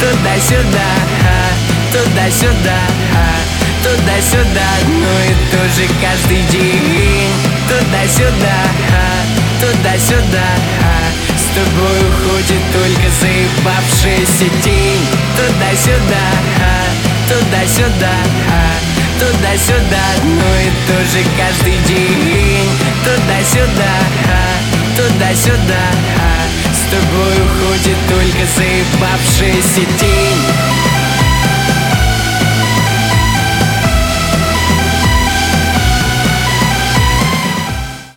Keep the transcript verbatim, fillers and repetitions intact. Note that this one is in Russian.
туда-сюда, туда-сюда, туда-сюда, ну и тоже каждый день. Туда-сюда, туда-сюда, с тобой уходит только заебавшийся день. Туда-сюда, туда-сюда, туда-сюда, ну и тоже каждый день. Туда-сюда, туда-сюда, с тобой уходит только заебавшийся день.